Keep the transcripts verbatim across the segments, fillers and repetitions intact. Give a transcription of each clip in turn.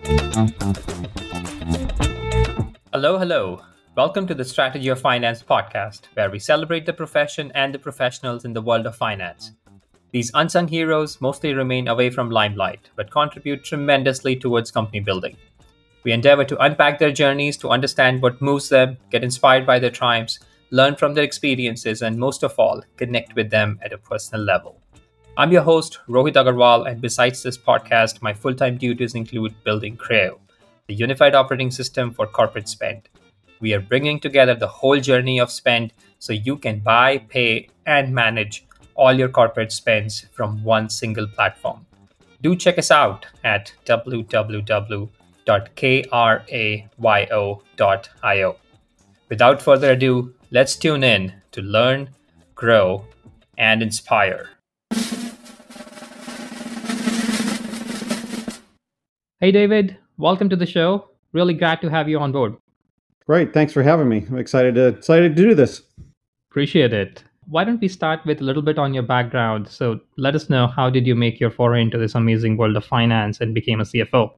Hello, hello. Welcome to the Strategy of Finance podcast, where we celebrate the profession and the professionals in the world of finance. These unsung heroes mostly remain away from limelight, but contribute tremendously towards company building. We endeavor to unpack their journeys to understand what moves them, get inspired by their triumphs, learn from their experiences, and most of all, connect with them at a personal level. I'm your host, Rohit Agarwal, and besides this podcast, my full-time duties include building Creo, the unified operating system for corporate spend. We are bringing together the whole journey of spend so you can buy, pay, and manage all your corporate spends from one single platform. Do check us out at w w w dot krayo dot io. Without further ado, let's tune in to learn, grow, and inspire. Hey, David, welcome to the show. Really glad to have you on board. Great. Thanks for having me. I'm excited to excited to do this. Appreciate it. Why don't we start with a little bit on your background? So let us know, how did you make your foray into this amazing world of finance and became a C F O?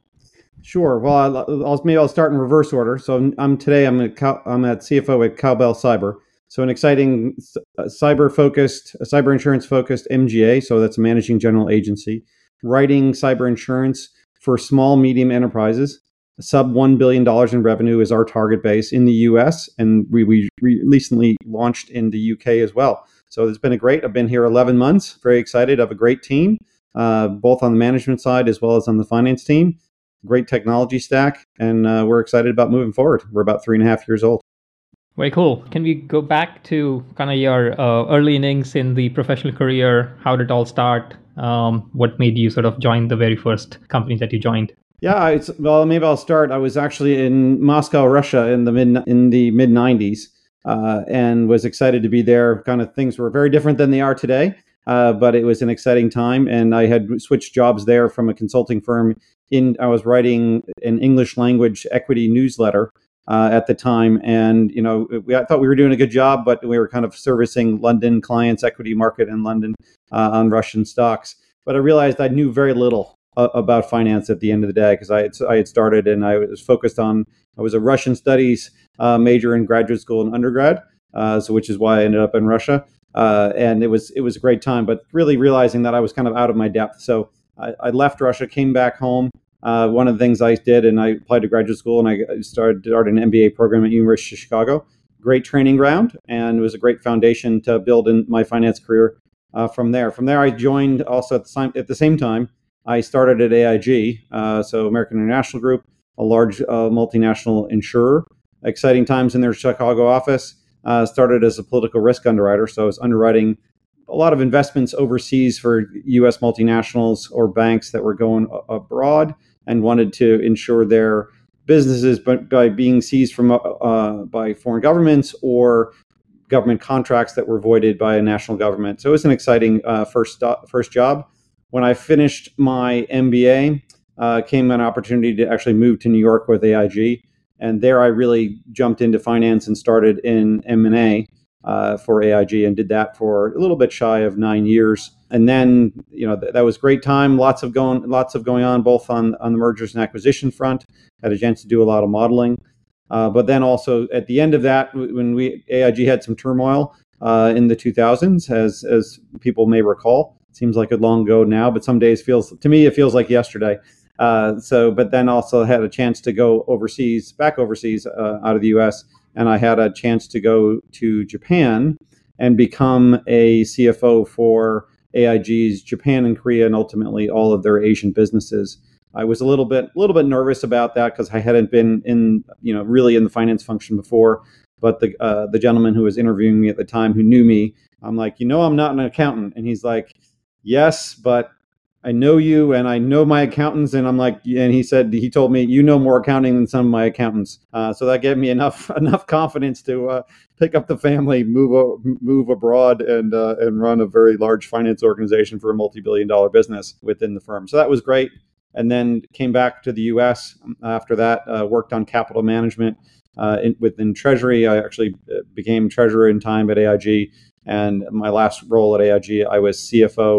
Sure. Well, I'll, I'll, maybe I'll start in reverse order. So I'm, I'm today I'm at, I'm at C F O at Cowbell Cyber. So an exciting uh, cyber focused, cyber insurance focused M G A. So that's a managing general agency, writing cyber insurance for small, medium enterprises. Sub one billion dollars in revenue is our target base in the U S, and we, we recently launched in the U K as well. So it's been a great, I've been here eleven months, very excited. I have a great team, uh, both on the management side as well as on the finance team. Great technology stack, and uh, we're excited about moving forward. We're about three and a half years old. Very cool. Can we go back to kind of your uh, early innings in the professional career? How did it all start? Um, what made you sort of join the very first company that you joined? Yeah, it's, well, maybe I'll start. I was actually in Moscow, Russia, in the mid in the mid nineties, uh, and was excited to be there. Kind of things were very different than they are today, uh, but it was an exciting time. And I had switched jobs there from a consulting firm. In I was writing an English language equity newsletter uh, at the time, and you know, we, I thought we were doing a good job, but we were kind of servicing London clients, equity market in London uh, on Russian stocks. But I realized I knew very little about finance at the end of the day, because I had, I had started and I was focused on, I was a Russian studies uh, major in graduate school and undergrad, uh, so which is why I ended up in Russia. Uh, and it was it was a great time, but really realizing that I was kind of out of my depth. So I, I left Russia, came back home. Uh, one of the things I did, and I applied to graduate school, and I started, started an M B A program at University of Chicago. Great training ground, and it was a great foundation to build in my finance career uh, from there. From there, I joined also at the same, at the same time, I started at A I G, uh, so American International Group, a large uh, multinational insurer. Exciting times in their Chicago office. Uh, started as a political risk underwriter, so I was underwriting a lot of investments overseas for U S multinationals or banks that were going a- abroad and wanted to insure their businesses, but by being seized from uh, by foreign governments or government contracts that were voided by a national government. So it was an exciting uh, first st- first job. When I finished my M B A, uh, came an opportunity to actually move to New York with A I G. And there I really jumped into finance and started in M and A uh, for A I G, and did that for a little bit shy of nine years. And then, you know, th- that was great time. Lots of going, lots of going on, both on, on the mergers and acquisition front. Had a chance to do a lot of modeling. Uh, but then also at the end of that, when we A I G had some turmoil uh, in the two thousands, as as people may recall. Seems like a long ago now, but some days feels, to me, it feels like yesterday. Uh, so, but then also had a chance to go overseas, back overseas uh, out of the U S, and I had a chance to go to Japan and become a C F O for A I G's Japan and Korea, and ultimately all of their Asian businesses. I was a little bit, little bit nervous about that because I hadn't been in, you know, really in the finance function before. But the uh, the gentleman who was interviewing me at the time, who knew me, I'm like, you know, I'm not an accountant, and he's like, yes, but I know you and I know my accountants. And I'm like, and he said, he told me, you know more accounting than some of my accountants. Uh, so that gave me enough enough confidence to uh, pick up the family, move move abroad, and uh, and run a very large finance organization for a multi-billion dollar business within the firm. So that was great. And then came back to the U S after that, uh, worked on capital management uh, in, within Treasury. I actually became treasurer in time at A I G. And my last role at A I G, I was C F O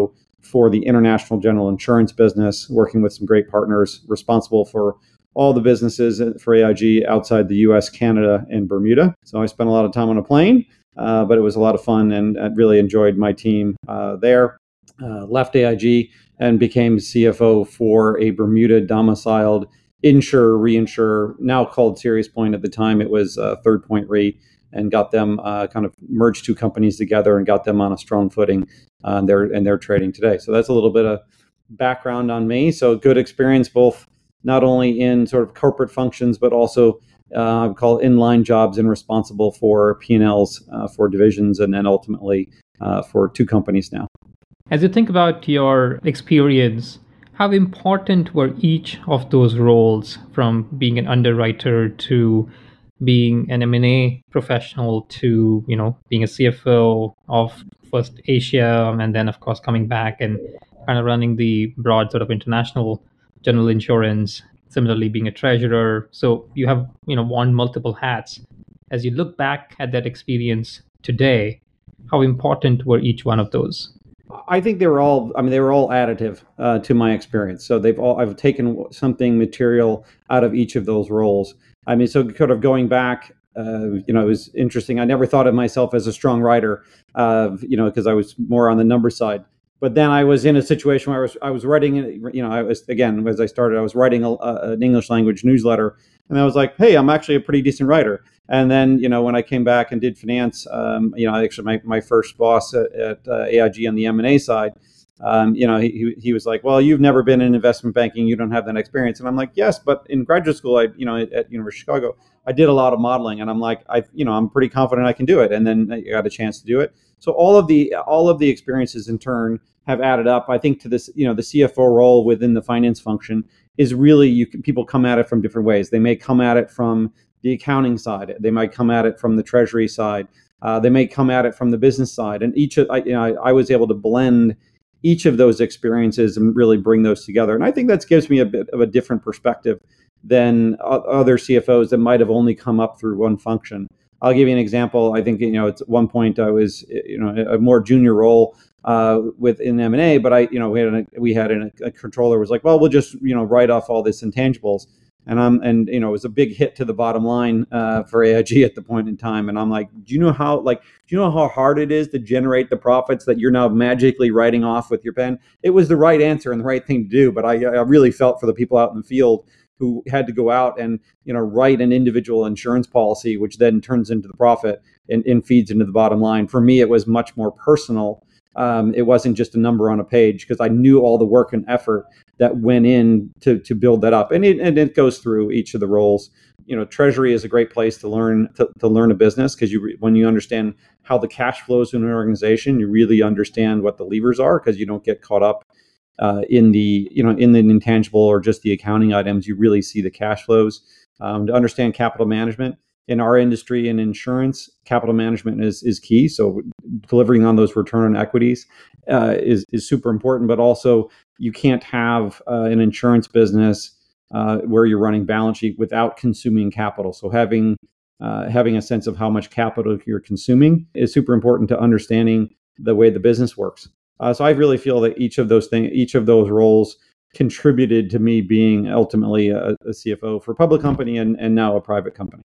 for the international general insurance business, working with some great partners responsible for all the businesses for A I G outside the U S, Canada, and Bermuda. So I spent a lot of time on a plane, uh, but it was a lot of fun, and I really enjoyed my team uh, there. Uh, left A I G and became C F O for a Bermuda domiciled insurer, reinsurer, now called SiriusPoint. At the time, it was uh, Third Point Re, and got them uh, kind of merged two companies together and got them on a strong footing. Uh, and they're and they're trading today. So that's a little bit of background on me. So good experience, both not only in sort of corporate functions, but also uh, I would call inline jobs and responsible for P and Ls uh, for divisions, and then ultimately uh, for two companies now. As you think about your experience, how important were each of those roles, from being an underwriter to being an M and A professional to, you know, being a C F O of first Asia, and then of course coming back and kind of running the broad sort of international general insurance, similarly being a treasurer. So you have, you know, worn multiple hats. As you look back at that experience today, how important were each one of those? I think they were all, I mean, they were all additive uh, to my experience. So they've all, I've taken something material out of each of those roles. I mean, so kind of going back, uh, you know, it was interesting. I never thought of myself as a strong writer, uh, you know, because I was more on the number side. But then I was in a situation where I was, I was writing, you know, I was, again, as I started, I was writing a, a, an English language newsletter. And I was like, hey, I'm actually a pretty decent writer. And then, you know, when I came back and did finance, um, you know, actually my, my first boss at, at uh, A I G on the M and A side, um, you know, he he was like, well, you've never been in investment banking. You don't have that experience. And I'm like, yes, but in graduate school, I, you know, at, at University of Chicago, I did a lot of modeling. And I'm like, I, you know, I'm pretty confident I can do it. And then I got a chance to do it. So all of the all of the experiences in turn have added up. I think to this, you know, the C F O role within the finance function is really, you can, people come at it from different ways. They may come at it from the accounting side. They might come at it from the treasury side. Uh, they may come at it from the business side. And each of, I, you know, I, I was able to blend each of those experiences and really bring those together. And I think that gives me a bit of a different perspective than other C F Os that might have only come up through one function. I'll give you an example. I think, you know, at one point I was, you know, a more junior role uh, within M and A, but I, you know, we had a, we had a, a controller was like, well, we'll just, you know, write off all this intangibles. And I'm, and, you know, it was a big hit to the bottom line uh, for A I G at the point in time. And I'm like, do you know how, like, do you know how hard it is to generate the profits that you're now magically writing off with your pen? It was the right answer and the right thing to do. But I, I really felt for the people out in the field who had to go out and, you know, write an individual insurance policy, which then turns into the profit and, and feeds into the bottom line. For me, it was much more personal. Um, it wasn't just a number on a page, because I knew all the work and effort that went in to to build that up. And it, and it goes through each of the roles. You know, treasury is a great place to learn to, to learn a business, because you when you understand how the cash flows in an organization, you really understand what the levers are, because you don't get caught up uh, in the you know in the intangible or just the accounting items. You really see the cash flows. Um, to understand capital management in our industry and insurance, capital management is is key. So delivering on those return on equities uh, is is super important. But also, you can't have uh, an insurance business uh, where you're running balance sheet without consuming capital. So having uh, having a sense of how much capital you're consuming is super important to understanding the way the business works. Uh, so I really feel that each of those things, each of those roles, contributed to me being ultimately a, a C F O for a public company and, and now a private company.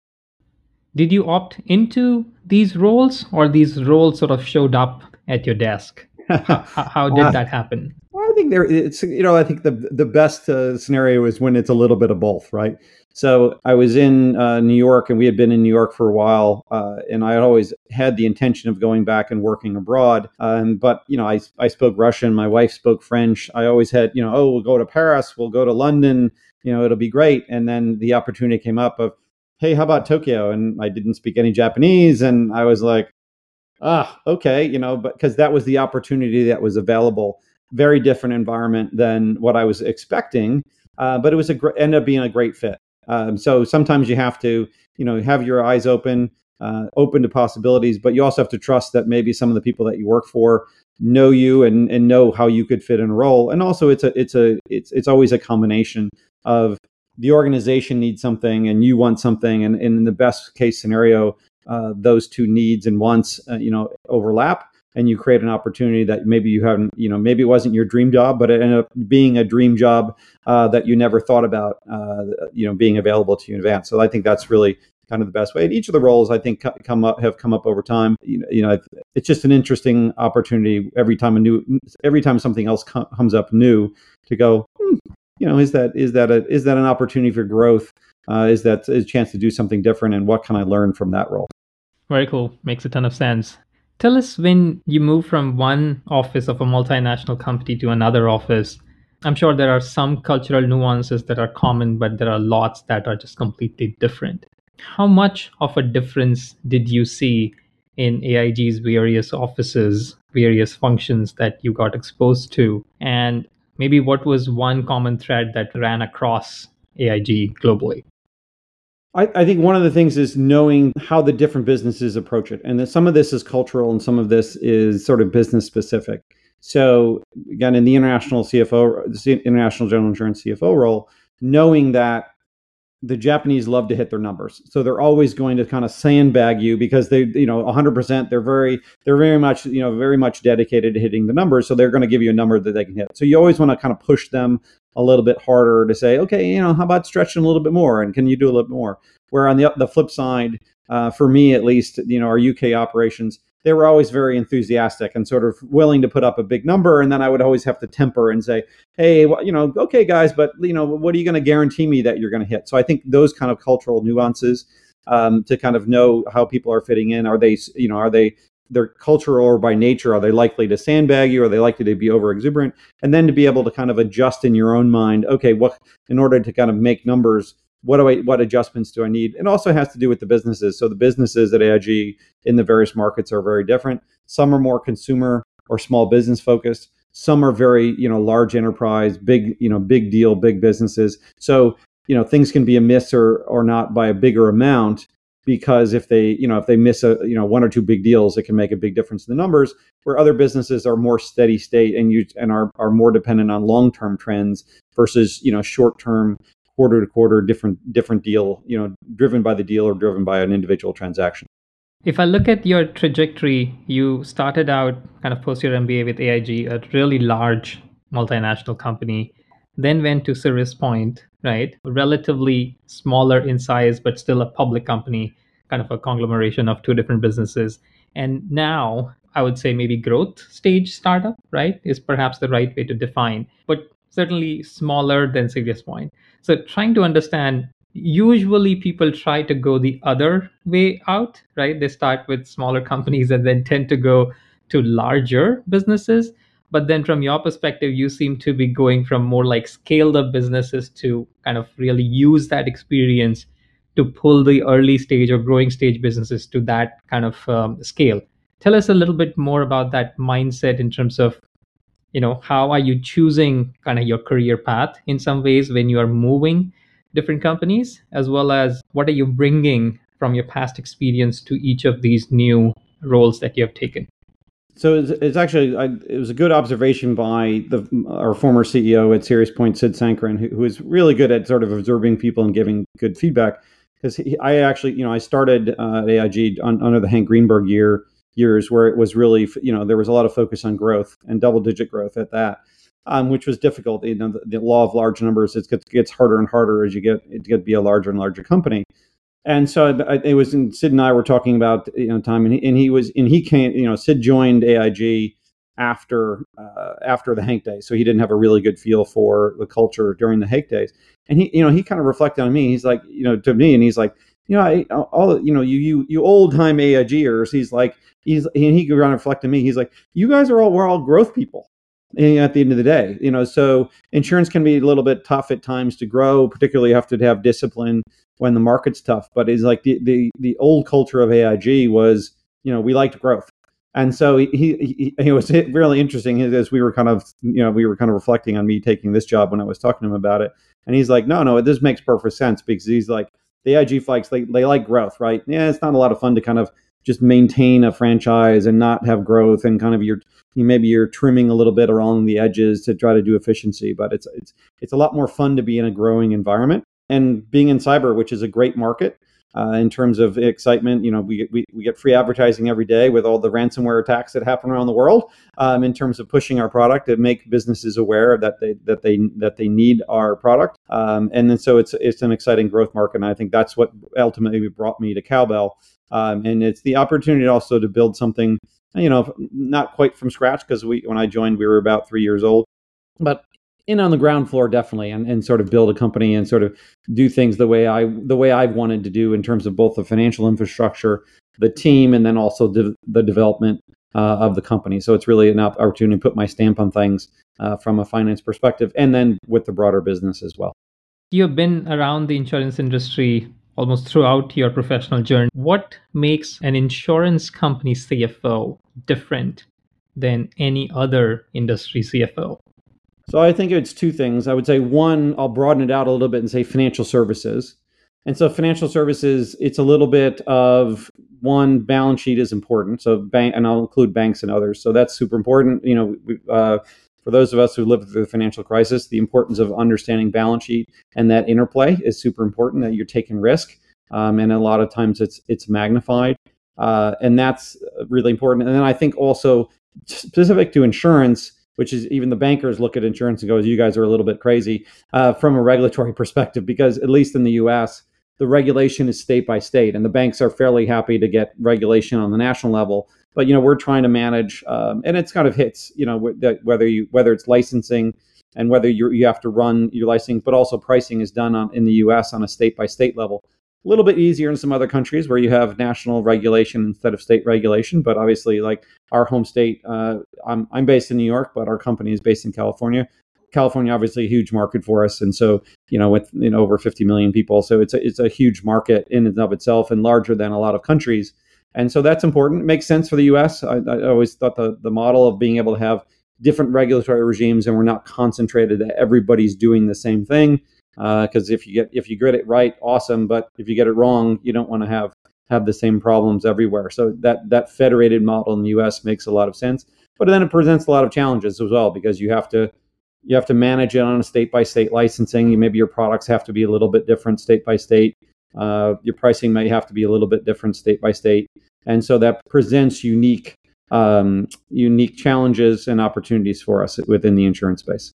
Did you opt into these roles, or these roles sort of showed up at your desk? How, how did uh, that happen? I think there, it's, you know, I think the the best uh, scenario is when it's a little bit of both, right? So I was in uh, New York, and we had been in New York for a while, uh, and I had always had the intention of going back and working abroad. Um, but you know, I I spoke Russian, my wife spoke French. I always had, you know, oh, we'll go to Paris, we'll go to London, you know, it'll be great. And then the opportunity came up of, hey, how about Tokyo? And I didn't speak any Japanese, and I was like, ah, okay, you know, but because that was the opportunity that was available. Very different environment than what I was expecting, uh, but it was a gr- ended up being a great fit. Um, so sometimes you have to, you know, have your eyes open, uh, open to possibilities, but you also have to trust that maybe some of the people that you work for know you and, and know how you could fit in a role. And also, it's a it's a it's it's always a combination of the organization needs something and you want something, and, and in the best case scenario, uh, those two needs and wants, uh, you know, overlap. and you create an opportunity that maybe you haven't, you know, maybe it wasn't your dream job, but it ended up being a dream job uh, that you never thought about, uh, you know, being available to you in advance. So I think that's really kind of the best way. And each of the roles, I think, come up have come up over time. You know, you know, it's just an interesting opportunity every time a new, every time something else com- comes up new, to go, hmm, you know, is that is that a is that an opportunity for growth? Uh, is that a chance to do something different? And what can I learn from that role? Very cool. Makes a ton of sense. Tell us, when you move from one office of a multinational company to another office, I'm sure there are some cultural nuances that are common, but there are lots that are just completely different. How much of a difference did you see in A I G's various offices, various functions that you got exposed to? And maybe what was one common thread that ran across A I G globally? I, I think one of the things is knowing how the different businesses approach it. And that some of this is cultural and some of this is sort of business specific. So again, in the international C F O, the international general insurance C F O role, knowing that the Japanese love to hit their numbers. So they're always going to kind of sandbag you because they, you know, one hundred percent, they're very, they're very much, you know, very much dedicated to hitting the numbers. So they're going to give you a number that they can hit. So you always want to kind of push them a little bit harder to say, okay, you know, how about stretching a little bit more? And can you do a little bit more? Where on the the flip side, uh, for me at least, you know, our U K operations, they were always very enthusiastic and sort of willing to put up a big number. And then I would always have to temper and say, hey, well, you know, okay, guys, but, you know, what are you going to guarantee me that you're going to hit? So I think those kind of cultural nuances um, to kind of know how people are fitting in. Are they, you know, are they, their cultural or by nature, are they likely to sandbag you? Are they likely to be over exuberant? And then to be able to kind of adjust in your own mind, okay, what, in order to kind of make numbers, what do I, what adjustments do I need? It also has to do with the businesses. So the businesses at A I G in the various markets are very different. Some are more consumer or small business focused. Some are very, you know, large enterprise, big, you know, big deal, big businesses. So, you know, things can be a miss or or not by a bigger amount, because if they, you know, if they miss a, you know, one or two big deals, it can make a big difference in the numbers. Where other businesses are more steady state and you and are are more dependent on long-term trends versus, you know, short-term, quarter to quarter, different different deal, you know, driven by the deal or driven by an individual transaction. If I look at your trajectory, you started out kind of post your M B A with A I G, a really large multinational company, then went to SiriusPoint, right? Relatively smaller in size, but still a public company, kind of a conglomeration of two different businesses. And now I would say maybe growth stage startup, right, is perhaps the right way to define, but certainly smaller than SiriusPoint. So trying to understand, usually people try to go the other way out, right? They start with smaller companies and then tend to go to larger businesses. But then from your perspective, you seem to be going from more like scaled up businesses to kind of really use that experience to pull the early stage or growing stage businesses to that kind of um, scale. Tell us a little bit more about that mindset in terms of, you know, how are you choosing kind of your career path in some ways when you are moving different companies, as well as what are you bringing from your past experience to each of these new roles that you have taken? So it's, it's actually, I, it was a good observation by the our former C E O at SiriusPoint, Sid Sankaran, who, who is really good at sort of observing people and giving good feedback. Because I actually, you know, I started uh, at A I G on, under the Hank Greenberg year years where it was really, you know, there was a lot of focus on growth and double digit growth at that. Um, which was difficult. You know, the, the law of large numbers, it gets, gets harder and harder as you get it get to be a larger and larger company. And so I, it was, in, Sid and I were talking about, you know, time, and he, and he was, and he came, you know, Sid joined A I G after uh, after the Hank days, so he didn't have a really good feel for the culture during the Hank days. And he, you know, he kind of reflected on me. He's like, you know, to me, and he's like, you know, I, all, you know, you you you old time AIGers. He's like, he's and he could reflect on me. He's like, you guys are all we're all growth people. At the end of the day, you know, so insurance can be a little bit tough at times to grow. Particularly, you have to have discipline when the market's tough. But it's like the the the old culture of A I G was, you know, we liked growth, and so he he, he it was really interesting as we were kind of, you know, we were kind of reflecting on me taking this job when I was talking to him about it, and he's like, no, no, this makes perfect sense, because he's like, the A I G folks, they they like growth, right? Yeah, it's not a lot of fun to kind of just maintain a franchise and not have growth, and kind of you're maybe you're trimming a little bit along the edges to try to do efficiency, but it's it's it's a lot more fun to be in a growing environment. And being in cyber, which is a great market, uh, in terms of excitement. You know, we, we we get free advertising every day with all the ransomware attacks that happen around the world. Um, in terms of pushing our product to make businesses aware that they that they that they need our product. Um, and then so it's it's an exciting growth market, and I think that's what ultimately brought me to Cowbell. Um, and it's the opportunity also to build something, you know, not quite from scratch, because we when I joined we were about three years old, but in on the ground floor definitely, and, and sort of build a company and sort of do things the way I the way I've wanted to do in terms of both the financial infrastructure, the team, and then also de- the development uh, of the company. So it's really an opportunity to put my stamp on things uh, from a finance perspective, and then with the broader business as well. You've been around the insurance industry almost throughout your professional journey. What makes an insurance company C F O different than any other industry C F O? So I think it's two things. I would say one, I'll broaden it out a little bit and say financial services. And so financial services, it's a little bit of one, balance sheet is important. So bank, and I'll include banks and others. So that's super important. You know, we, uh, for those of us who lived through the financial crisis, the importance of understanding balance sheet and that interplay is super important, that you're taking risk. Um, and a lot of times it's it's magnified. Uh, and that's really important. And then I think also specific to insurance, which is even the bankers look at insurance and go, you guys are a little bit crazy uh, from a regulatory perspective, because at least in the U S, the regulation is state by state, and the banks are fairly happy to get regulation on the national level. But, you know, we're trying to manage, um, and it's kind of hits, you know, whether you whether it's licensing and whether you you have to run your licensing, but also pricing is done on, in the U S on a state by state level. A little bit easier in some other countries where you have national regulation instead of state regulation. But obviously, like our home state, uh, I'm I'm based in New York, but our company is based in California. California, obviously, a huge market for us, and so you know, with you know over fifty million people, so it's a it's a huge market in and of itself, and larger than a lot of countries. And so that's important. It makes sense for the U S. I, I always thought the the model of being able to have different regulatory regimes, and we're not concentrated that everybody's doing the same thing. Because uh, if you get if you get it right, awesome. But if you get it wrong, you don't want to have have the same problems everywhere. So that that federated model in the U S makes a lot of sense. But then it presents a lot of challenges as well, because you have to you have to manage it on a state by state licensing. Maybe your products have to be a little bit different state by state. Uh, your pricing may have to be a little bit different state by state, and so that presents unique um, unique challenges and opportunities for us within the insurance space.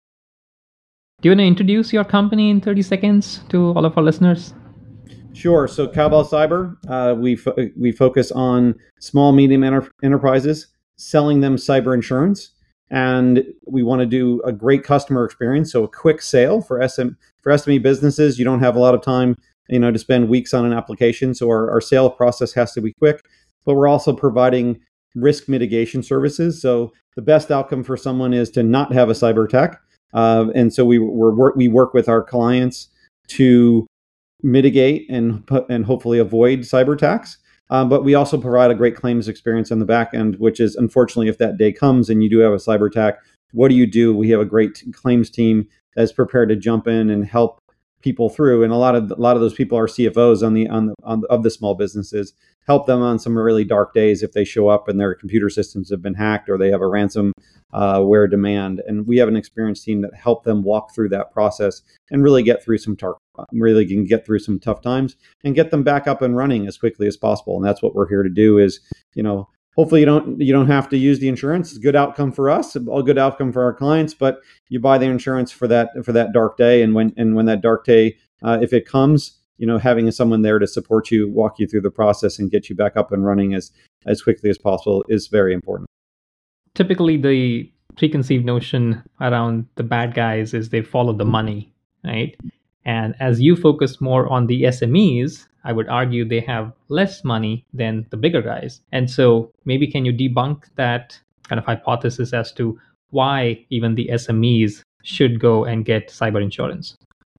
Do you want to introduce your company in thirty seconds to all of our listeners? Sure. So Cowbell Cyber, uh, we fo- we focus on small, medium enter- enterprises, selling them cyber insurance, and we want to do a great customer experience. So a quick sale for S M for S M E businesses. You don't have a lot of time, you know, to spend weeks on an application. So our, our sale process has to be quick. But we're also providing risk mitigation services. So the best outcome for someone is to not have a cyber attack. Uh, and so we we're work, we work with our clients to mitigate and and hopefully avoid cyber attacks. Um, but we also provide a great claims experience on the back end, which is, unfortunately, if that day comes and you do have a cyber attack, what do you do? We have a great claims team that's prepared to jump in and help people through. And a lot of a lot of those people are C F Os on the on the on the, of the small businesses. Help them on some really dark days if they show up and their computer systems have been hacked or they have a ransomware demand. And we have an experienced team that help them walk through that process and really get through some tar- really can get through some tough times and get them back up and running as quickly as possible. And that's what we're here to do. Is you know hopefully you don't you don't have to use the insurance. It's a good outcome for us, a good outcome for our clients. But you buy the insurance for that for that dark day, and when and when that dark day, uh, if it comes, you know, having someone there to support you, walk you through the process, and get you back up and running as as quickly as possible is very important. Typically, the preconceived notion around the bad guys is they follow the money, right? And as you focus more on the S M Es, I would argue they have less money than the bigger guys. And so maybe can you debunk that kind of hypothesis as to why even the S M Es should go and get cyber insurance?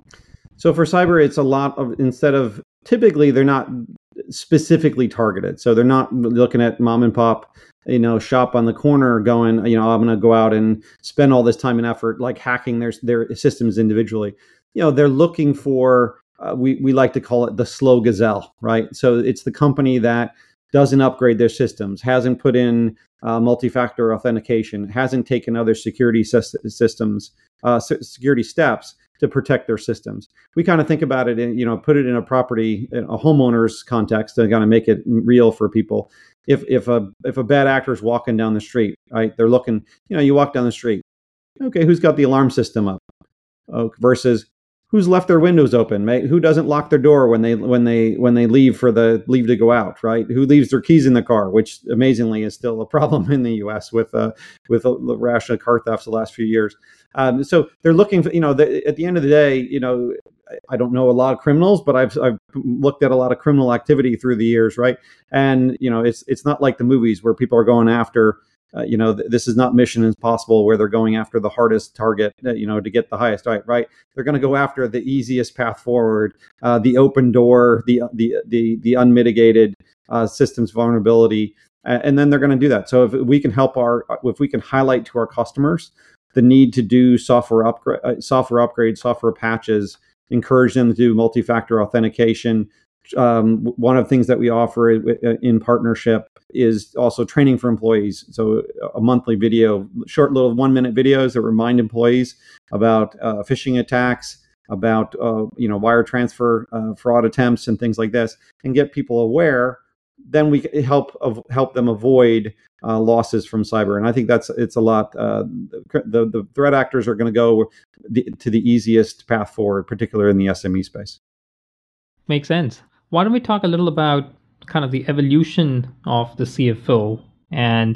So for cyber, it's a lot of, instead of, typically they're not specifically targeted. So they're not looking at mom and pop, you know, shop on the corner going, you know, I'm going to go out and spend all this time and effort like hacking their their systems individually. You know, they're looking for, uh, we, we like to call it the slow gazelle, right? So it's the company that doesn't upgrade their systems, hasn't put in uh, multi-factor authentication, hasn't taken other security systems, uh, security steps, to protect their systems. We kind of think about it, in, you know, put it in a property, in a homeowner's context, to kind of make it real for people. If if a if a bad actor is walking down the street, right, they're looking, you know, you walk down the street, okay, who's got the alarm system up? Oh, versus who's left their windows open, right? Who doesn't lock their door when they when they when they leave for the leave to go out, right? Who leaves their keys in the car, which amazingly is still a problem in the U S with uh, with a rash of car thefts the last few years. Um, so they're looking for, you know, the, at the end of the day, you know, I don't know a lot of criminals, but I've I've looked at a lot of criminal activity through the years, right? And you know, it's it's not like the movies where people are going after. Uh, you know, th- this is not Mission Impossible where they're going after the hardest target, uh, you know, to get the highest, right? Right? They're going to go after the easiest path forward, uh, the open door, the the the the unmitigated uh, systems vulnerability, uh, and then they're going to do that. So if we can help our, if we can highlight to our customers the need to do software upgrade, uh, software upgrades, software patches, encourage them to do multi-factor authentication. Um, one of the things that we offer in partnership is also training for employees. So a monthly video, short little one minute videos that remind employees about uh, phishing attacks, about uh, you know wire transfer uh, fraud attempts and things like this, and get people aware. Then we help help them avoid uh, losses from cyber. And I think that's it's a lot. Uh, the the threat actors are going to go the, to the easiest path forward, particularly in the S M E space. Makes sense. Why don't we talk a little about kind of the evolution of the C F O, and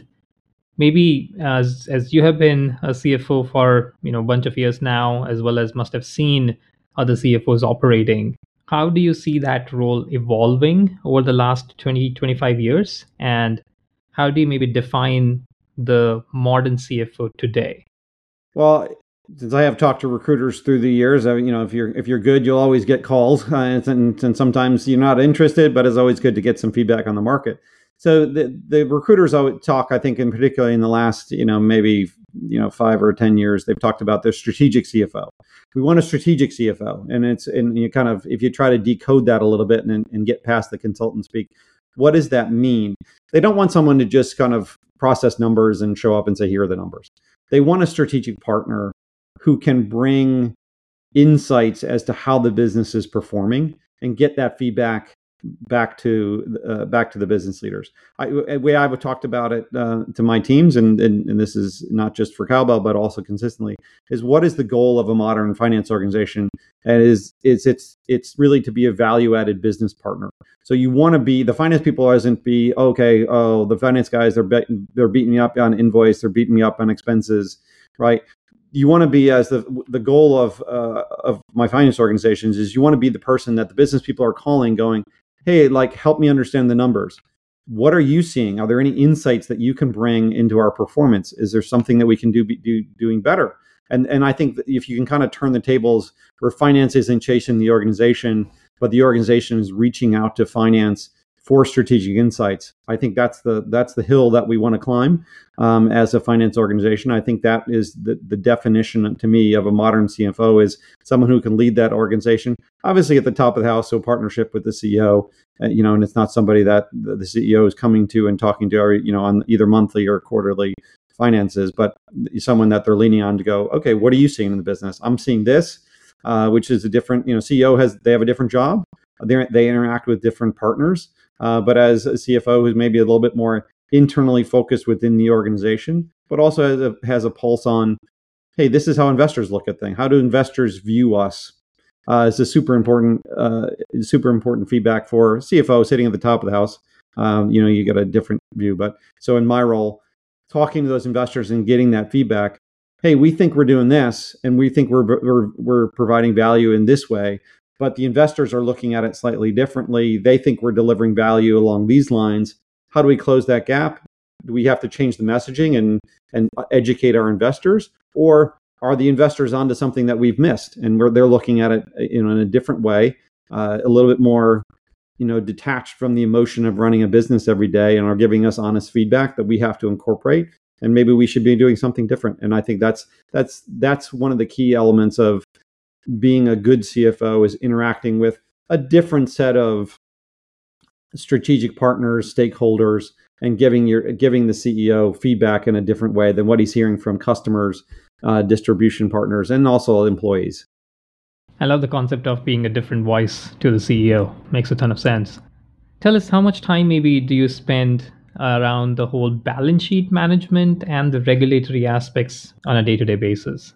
maybe as as you have been a C F O for you know a bunch of years now, as well as must have seen other C F Os operating. How do you see that role evolving over the last twenty, twenty-five years? And how do you maybe define the modern C F O today? Well, since I have talked to recruiters through the years, I, you know, if you're if you're good, you'll always get calls, uh, and, and sometimes you're not interested, but it's always good to get some feedback on the market. So the the recruiters always talk, I think, in particular in the last, you know, maybe you know five or ten years, they've talked about their strategic C F O. We want a strategic C F O, and it's and you kind of if you try to decode that a little bit and and get past the consultant speak, what does that mean? They don't want someone to just kind of process numbers and show up and say, here are the numbers. They want a strategic partner who can bring insights as to how the business is performing and get that feedback back to uh, back to the business leaders. I, the way I've talked about it uh, to my teams, and, and and this is not just for Cowbell, but also consistently, is what is the goal of a modern finance organization? And is is it's it's really to be a value-added business partner. So you want to be the finance people isn't be okay. Oh, the finance guys they're be, they're beating me up on invoice, they're beating me up on expenses, right? You want to be as the the goal of uh, of my finance organizations is you want to be the person that the business people are calling, going, hey, like, help me understand the numbers. What are you seeing? Are there any insights that you can bring into our performance? Is there something that we can do, be, do doing better? And and I think that if you can kind of turn the tables where finance isn't chasing the organization, but the organization is reaching out to finance for strategic insights, I think that's the that's the hill that we want to climb um, as a finance organization. I think that is the, the definition to me of a modern C F O is someone who can lead that organization. Obviously at the top of the house, so partnership with the C E O, uh, you know, and it's not somebody that the, the C E O is coming to and talking to, every, you know, on either monthly or quarterly finances, but someone that they're leaning on to go, okay, what are you seeing in the business? I'm seeing this, uh, which is a different, you know, C E O has, they have a different job. They they interact with different partners. Uh, but as a C F O who's maybe a little bit more internally focused within the organization, but also has a, has a pulse on, hey, this is how investors look at things. How do investors view us? Uh, it's a super important, uh, super important feedback for C F O sitting at the top of the house. Um, you know, you get a different view. But so in my role, talking to those investors and getting that feedback, hey, we think we're doing this, and we think we're we're we're providing value in this way. But the investors are looking at it slightly differently. They think we're delivering value along these lines. How do we close that gap? Do we have to change the messaging and and educate our investors, or are the investors onto something that we've missed and we're they're looking at it, you know, in a different way, uh, a little bit more, you know, detached from the emotion of running a business every day, and are giving us honest feedback that we have to incorporate, and maybe we should be doing something different. And I think that's that's that's one of the key elements of being a good C F O is interacting with a different set of strategic partners, stakeholders, and giving your giving the C E O feedback in a different way than what he's hearing from customers, uh, distribution partners, and also employees. I love the concept of being a different voice to the C E O. Makes a ton of sense. Tell us, how much time maybe do you spend around the whole balance sheet management and the regulatory aspects on a day-to-day basis?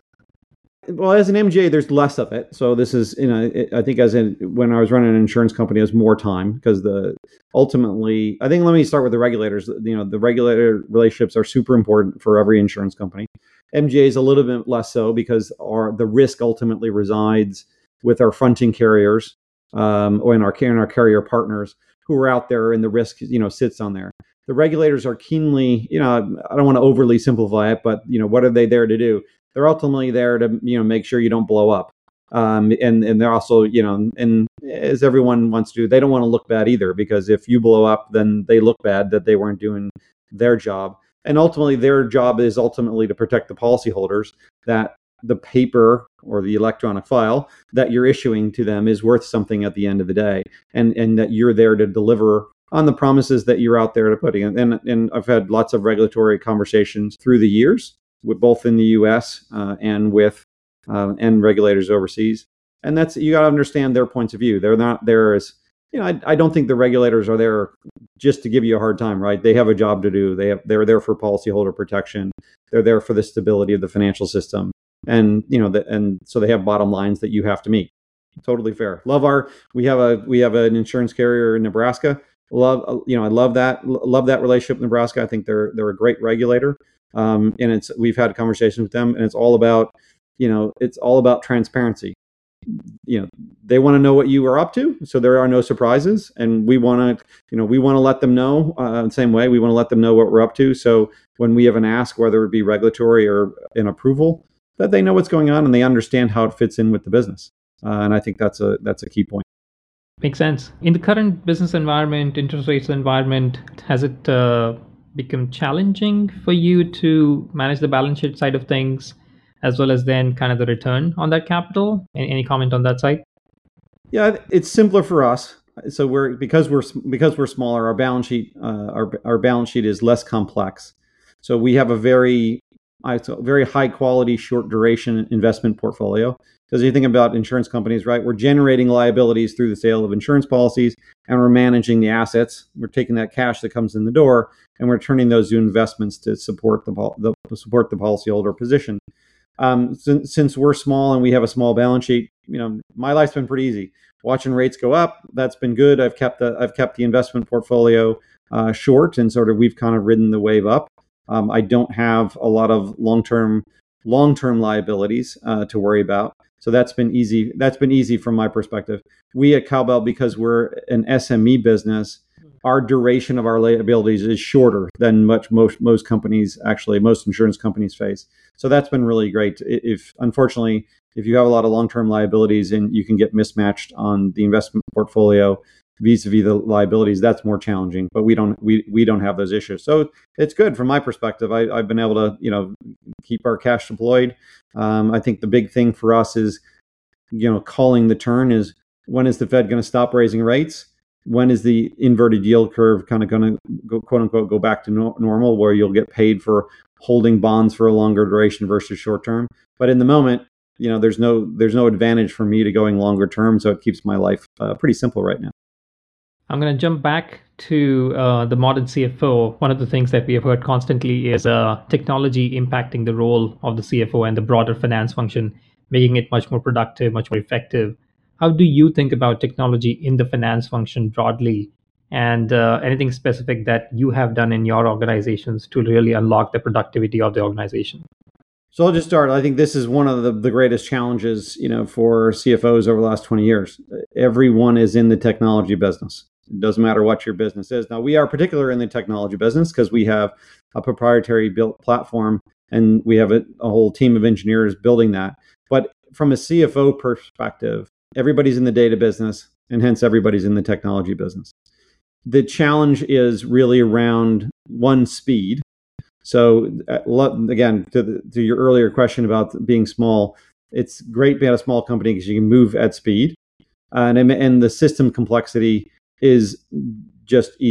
Well, as an M G A, there's less of it. So this is, you know, it, I think as in when I was running an insurance company, it was more time because the ultimately, I think let me start with the regulators. You know, the regulator relationships are super important for every insurance company. M G A is a little bit less so because our the risk ultimately resides with our fronting carriers um, or in our in our carrier partners who are out there, and the risk, you know, sits on there. The regulators are keenly, you know, I don't want to overly simplify it, but you know, what are they there to do? They're ultimately there to, you know, make sure you don't blow up. Um, and, and they're also, you know, and as everyone wants to do, they don't want to look bad either, because if you blow up, then they look bad that they weren't doing their job. And ultimately, their job is ultimately to protect the policyholders, that the paper or the electronic file that you're issuing to them is worth something at the end of the day, and, and that you're there to deliver on the promises that you're out there to putting. And, and, and I've had lots of regulatory conversations through the years, with both in the U S uh, and with uh, and regulators overseas. And that's, you got to understand their points of view. They're not there as, you know, I, I don't think the regulators are there just to give you a hard time, right? They have a job to do. They have, they're there for policyholder protection. They're there for the stability of the financial system. And, you know, the, and so they have bottom lines that you have to meet. Totally fair. Love our, we have a, we have an insurance carrier in Nebraska. Love, you know, I love that, love that relationship with Nebraska. I think they're, they're a great regulator. Um, and it's, we've had conversations with them, and it's all about, you know, it's all about transparency. You know, they want to know what you are up to, so there are no surprises. And we want to, you know, we want to let them know uh, the same way. We want to let them know what we're up to. So when we have an ask, whether it be regulatory or an approval, that they know what's going on and they understand how it fits in with the business. Uh, and I think that's a that's a key point. Makes sense. In the current business environment, interest rates environment, has it uh, become challenging for you to manage the balance sheet side of things, as well as then kind of the return on that capital? Any, any comment on that side? Yeah, it's simpler for us. So we're because we're because we're smaller. Our balance sheet, uh, our our balance sheet is less complex. So we have a very very high quality, short duration investment portfolio. Because you think about insurance companies, right? We're generating liabilities through the sale of insurance policies, and we're managing the assets. We're taking that cash that comes in the door, and we're turning those to investments to support the, the support the policyholder position. Um, since, since we're small and we have a small balance sheet, you know, my life's been pretty easy. Watching rates go up, that's been good. I've kept the I've kept the investment portfolio uh, short, and sort of we've kind of ridden the wave up. Um, I don't have a lot of long-term long-term liabilities uh, to worry about. So that's been easy. That's been easy from my perspective. We at Cowbell, because we're an S M E business, our duration of our liabilities is shorter than much most most companies, actually most insurance companies face. So that's been really great. If unfortunately, if you have a lot of long-term liabilities and you can get mismatched on the investment portfolio vis-a-vis the liabilities, that's more challenging. But we don't we we don't have those issues. So it's good from my perspective. I, I've been able to, you know, keep our cash deployed. Um, I think the big thing for us is, you know, calling the turn is, when is the Fed going to stop raising rates? When is the inverted yield curve kind of going to go, quote unquote, go back to no- normal, where you'll get paid for holding bonds for a longer duration versus short term? But in the moment, you know, there's no there's no advantage for me to going longer term, so it keeps my life uh, pretty simple right now. I'm going to jump back to uh, the modern C F O. One of the things that we have heard constantly is uh, technology impacting the role of the C F O and the broader finance function, making it much more productive, much more effective. How do you think about technology in the finance function broadly, and uh, anything specific that you have done in your organizations to really unlock the productivity of the organization? So I'll just start. I think this is one of the, the greatest challenges, you know, for C F Os over the last twenty years. Everyone is in the technology business. It doesn't matter what your business is. Now, we are particular in the technology business because we have a proprietary built platform, and we have a, a whole team of engineers building that. But from a C F O perspective, everybody's in the data business, and hence everybody's in the technology business. The challenge is really around, one, speed. So again, to, the, to your earlier question about being small, it's great being a small company because you can move at speed, uh, and, and the system complexity is just easier.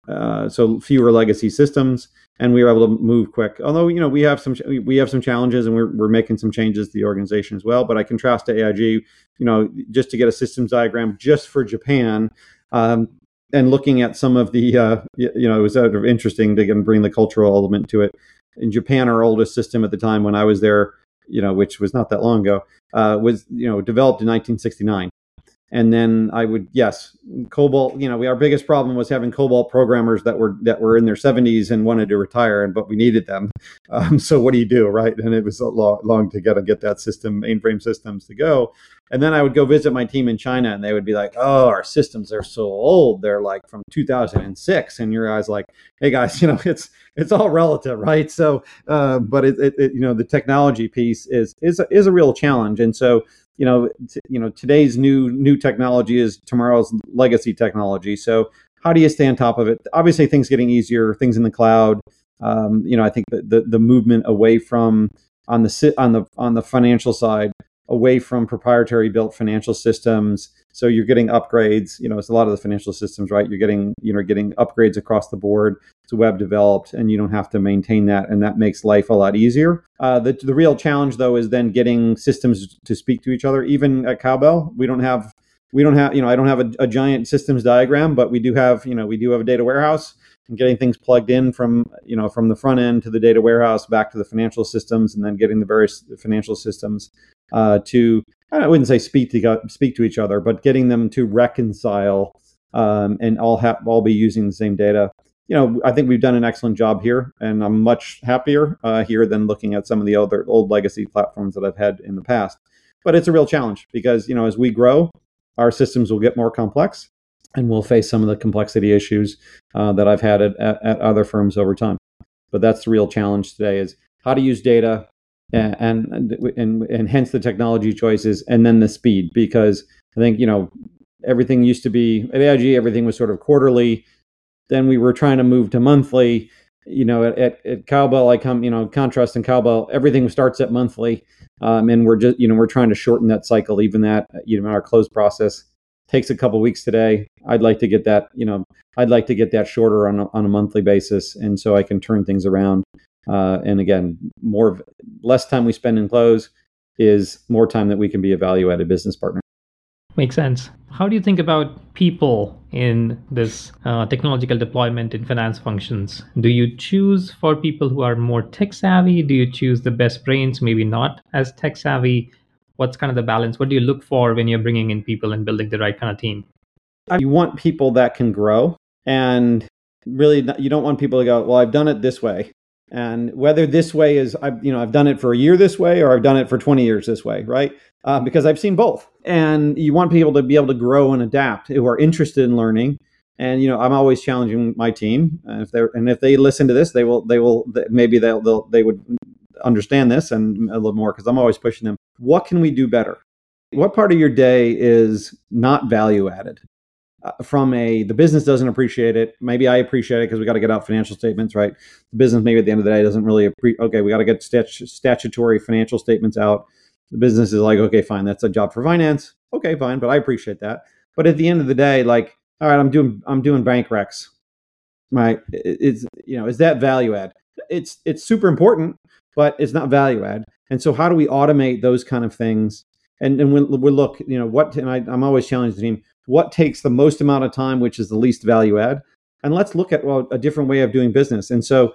uh, so fewer legacy systems, and we were able to move quick. Although, you know, we have some we have some challenges, and we're we're making some changes to the organization as well. But I contrast to A I G, you know, just to get a systems diagram just for Japan. Um, and looking at some of the, uh, you know, it was sort of interesting to bring the cultural element to it. In Japan, our oldest system at the time when I was there, you know, which was not that long ago, uh, was, you know, developed in nineteen sixty-nine. And then I would, yes, COBOL, you know, we, our biggest problem was having COBOL programmers that were that were in their seventies and wanted to retire, and but we needed them. Um, so what do you do, right? And it was a long, long to get to get that system, mainframe systems to go. And then I would go visit my team in China, and they would be like, "Oh, our systems are so old. They're like from two thousand six." And your guys like, "Hey guys, you know, it's it's all relative, right?" So, uh, but it, it, it, you know, the technology piece is is a, is a real challenge, and so. You know, t- you know, today's new new technology is tomorrow's legacy technology. So how do you stay on top of it? Obviously, things getting easier, things in the cloud. Um, you know, I think that the the movement away from on the on the on the financial side, away from proprietary built financial systems. So you're getting upgrades. You know, it's a lot of the financial systems, right? You're getting you know getting upgrades across the board. It's web developed, and you don't have to maintain that, and that makes life a lot easier. Uh, the the real challenge, though, is then getting systems to speak to each other. Even at Cowbell, we don't have we don't have you know I don't have a, a giant systems diagram, but we do have you know we do have a data warehouse, and getting things plugged in from you know from the front end to the data warehouse back to the financial systems, and then getting the various financial systems uh, to I wouldn't say speak to speak to each other, but getting them to reconcile um, and all have all be using the same data. You know, I think we've done an excellent job here, and I'm much happier uh, here than looking at some of the other old legacy platforms that I've had in the past. But it's a real challenge because, you know, as we grow, our systems will get more complex, and we'll face some of the complexity issues uh, that I've had at, at, at other firms over time. But that's the real challenge today: is how to use data, and and and, and hence the technology choices, and then the speed. Because I think you know everything used to be at A I G, everything was sort of quarterly. Then we were trying to move to monthly. You know, at, at, at Cowbell, I come, you know, contrast and Cowbell, everything starts at monthly. Um, and we're just, you know, we're trying to shorten that cycle. Even that, you know, our close process takes a couple of weeks today. I'd like to get that, you know, I'd like to get that shorter on a, on a monthly basis. And so I can turn things around. Uh, and again, more, less time we spend in close is more time that we can be a value-added business partner. Makes sense. How do you think about people in this uh, technological deployment in finance functions? Do you choose for people who are more tech savvy? Do you choose the best brains, maybe not as tech savvy? What's kind of the balance? What do you look for when you're bringing in people and building the right kind of team? You want people that can grow, and really you don't want people to go, well, I've done it this way. And whether this way is, I've, you know, I've done it for a year this way, or I've done it for twenty years this way, right? Uh, because I've seen both. And you want people to be able to grow and adapt, who are interested in learning. And you know, I'm always challenging my team. And if they and if they listen to this, they will they will maybe they'll, they'll they would understand this and a little more, because I'm always pushing them. What can we do better? What part of your day is not value added? Uh, from a, the business doesn't appreciate it. Maybe I appreciate it because we got to get out financial statements, right? The business maybe at the end of the day doesn't really appreciate, okay, we got to get statu- statutory financial statements out. The business is like, okay, fine, that's a job for finance. Okay, fine, but I appreciate that. But at the end of the day, like, all right, I'm doing, I'm doing bank recs. Right? It's, you know, is that value add? It's, it's super important, but it's not value add. And so how do we automate those kind of things? And and we'll, we'll look, you know, what, and I, I'm always challenging the team, what takes the most amount of time, which is the least value add? And let's look at, well, a different way of doing business. And so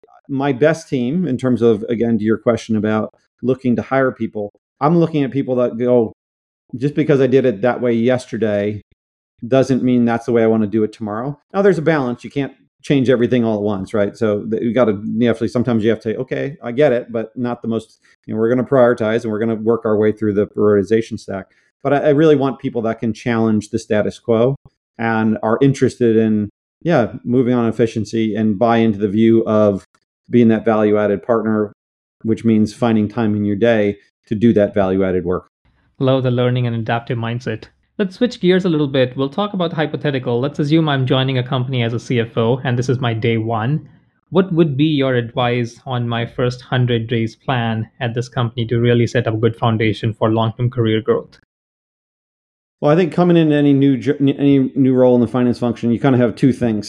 my best team, in terms of, again, to your question about looking to hire people, I'm looking at people that go, just because I did it that way yesterday doesn't mean that's the way I want to do it tomorrow. Now there's a balance. You can't change everything all at once, right? So you got to, you have to, sometimes you have to say, okay, I get it, but not the most, you know, we're going to prioritize and we're going to work our way through the prioritization stack. But I, I really want people that can challenge the status quo and are interested in, yeah, moving on efficiency and buy into the view of being that value-added partner, which means finding time in your day to do that value-added work. Love the learning and adaptive mindset. Let's switch gears a little bit. We'll talk about the hypothetical. Let's assume I'm joining a company as a C F O and this is my day one. What would be your advice on my first one hundred days plan at this company to really set up a good foundation for long-term career growth? Well, I think coming into any new any new role in the finance function, you kind of have two things.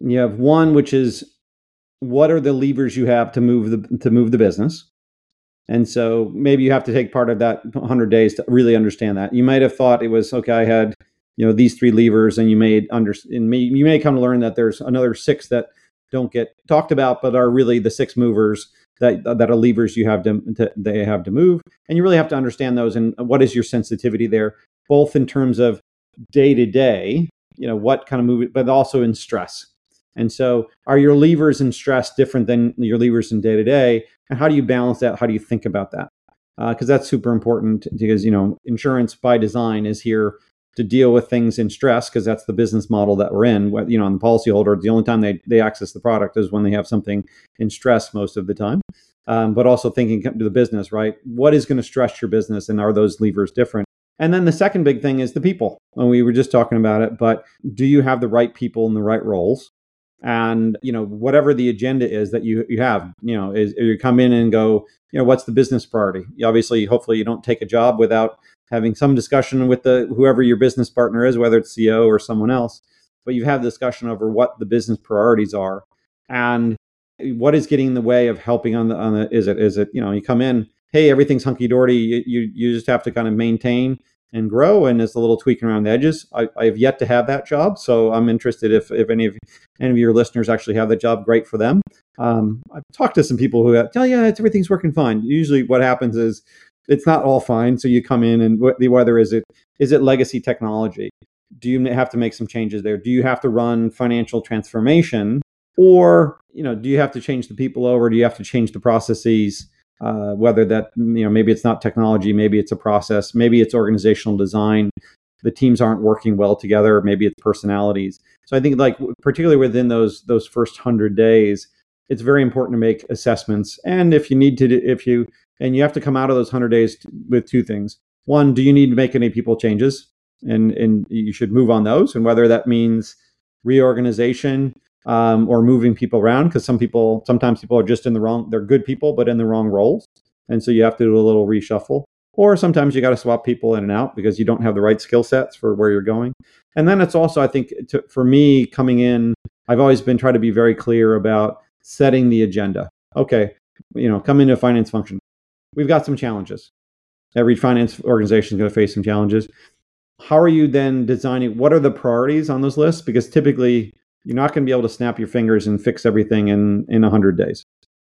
You have one, which is what are the levers you have to move the to move the business. And so maybe you have to take part of that one hundred days to really understand that. You might have thought it was, okay, I had, you know, these three levers, and you may under, and may, you may come to learn that there's another six that don't get talked about, but are really the six movers that that are levers you have to, to they have to move. And you really have to understand those, and what is your sensitivity there, both in terms of day to day, you know, what kind of move, but also in stress. And so are your levers in stress different than your levers in day to day? And how do you balance that? How do you think about that? Because uh, that's super important, because, you know, insurance by design is here to deal with things in stress, because that's the business model that we're in. You know, and the policyholder, the only time they, they access the product is when they have something in stress most of the time. Um, but also thinking to the business, right? What is going to stress your business, and are those levers different? And then the second big thing is the people. And we were just talking about it, but do you have the right people in the right roles? And, you know, whatever the agenda is that you you have, you know, is you come in and go, you know, what's the business priority? You obviously, hopefully you don't take a job without having some discussion with the whoever your business partner is, whether it's C E O or someone else. But you have discussion over what the business priorities are, and what is getting in the way of helping on the on the is it is it you know, you come in, hey, everything's hunky dory, you, you you just have to kind of maintain and grow, and it's a little tweaking around the edges. I, I have yet to have that job, so I'm interested if if any of any of your listeners actually have that job. Great for them. Um, I've talked to some people who tell, yeah, it's, everything's working fine. Usually, what happens is it's not all fine. So you come in, and whether is it is it legacy technology? Do you have to make some changes there? Do you have to run financial transformation, or, you know, do you have to change the people over? Do you have to change the processes? Uh, whether that, you know, maybe it's not technology, maybe it's a process, maybe it's organizational design. The teams aren't working well together. Maybe it's personalities. So I think, like, particularly within those those first hundred days, it's very important to make assessments. And if you need to, if you and you have to come out of those hundred days with two things. One, do you need to make any people changes? And and you should move on those. And whether that means reorganization, Um, or moving people around, because some people, sometimes people are just in the wrong, they're good people, but in the wrong roles. And so you have to do a little reshuffle. Or sometimes you got to swap people in and out because you don't have the right skill sets for where you're going. And then it's also, I think, to, for me coming in, I've always been trying to be very clear about setting the agenda. Okay, you know, come into a finance function. We've got some challenges. Every finance organization is going to face some challenges. How are you then designing? What are the priorities on those lists? Because typically, you're not going to be able to snap your fingers and fix everything in, in one hundred days.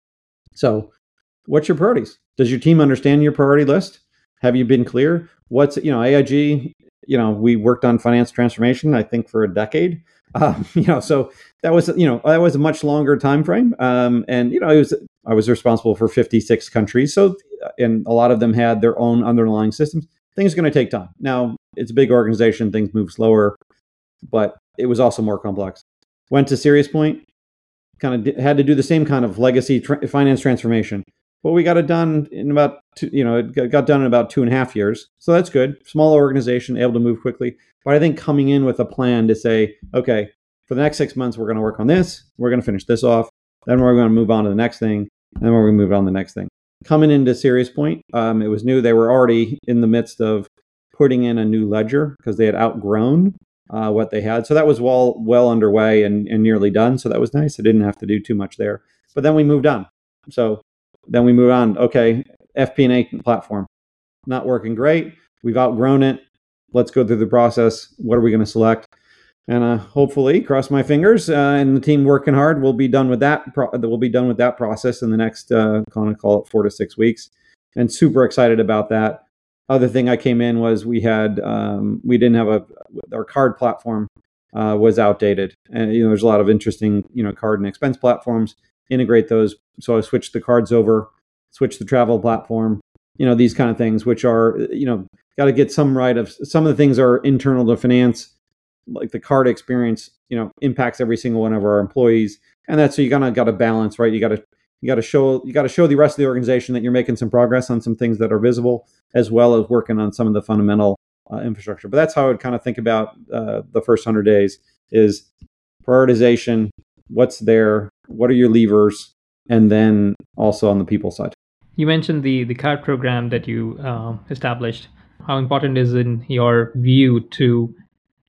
So what's your priorities? Does your team understand your priority list? Have you been clear? What's, you know, A I G, you know, we worked on finance transformation, I think, for a decade. Um, you know, so that was, you know, that was a much longer time frame. Um, and, you know, it was, I was responsible for fifty-six countries. So, and a lot of them had their own underlying systems. Things are going to take time. Now, it's a big organization, things move slower, but it was also more complex. Went to SiriusPoint, kind of d- had to do the same kind of legacy tra- finance transformation. But we got it done in about, two, you know, it got done in about two and a half years. So that's good. Small organization, able to move quickly. But I think coming in with a plan to say, okay, for the next six months, we're going to work on this. We're going to finish this off. Then we're going to move on to the next thing. And then we're going to move on to the next thing. Coming into SiriusPoint, um, it was new. They were already in the midst of putting in a new ledger because they had outgrown Uh, what they had. So that was well well underway and, and nearly done. So that was nice. I didn't have to do too much there. But then we moved on. So then we moved on. Okay, F P and A platform, not working great. We've outgrown it. Let's go through the process. What are we going to select? And uh, hopefully, cross my fingers, uh, and the team working hard, we'll be done with that. Pro- we'll be done with that process in the next, uh, kind of call it four to six weeks. And super excited about that. Other thing I came in was we had um, we didn't have a our card platform uh, was outdated, and you know there's a lot of interesting you know card and expense platforms. Integrate those, so I switched the cards over, switched the travel platform. You know these kind of things, which are you know got to get some right of some of the things are internal to finance, like the card experience. You know impacts every single one of our employees, and that's so you gotta got to balance, right? You got to You got to show you got to show the rest of the organization that you're making some progress on some things that are visible, as well as working on some of the fundamental uh, infrastructure. But that's how I would kind of think about uh, the first hundred days: is prioritization, what's there, what are your levers, and then also on the people side. You mentioned the the C A R program that you uh, established. How important is in your view to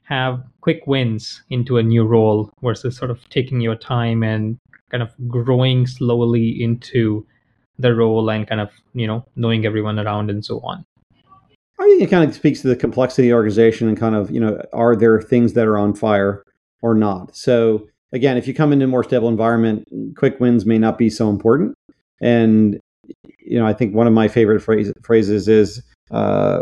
have quick wins into a new role versus sort of taking your time and kind of growing slowly into the role and kind of, you know, knowing everyone around and so on? I think it kind of speaks to the complexity of the organization and kind of, you know, are there things that are on fire or not? So again, if you come into a more stable environment, quick wins may not be so important. And, you know, I think one of my favorite phrase, phrases is, uh,